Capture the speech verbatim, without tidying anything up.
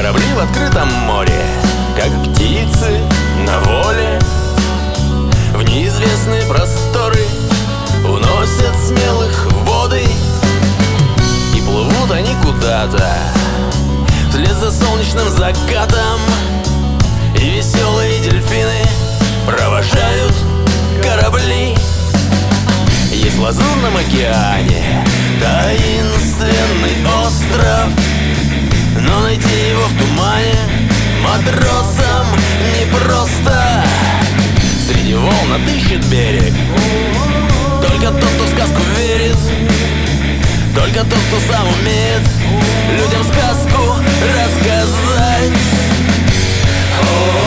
Корабли в открытом море, как птицы на воле, в неизвестные просторы уносят смелых в воды. И плывут они куда-то вслед за солнечным закатом, и веселые дельфины провожают корабли. Есть в Лазурном океане таинственный остров, но найти его в тумане матросам непросто. Среди волн отыщет берег только тот, кто в сказку верит, только тот, кто сам умеет людям сказку рассказать. О,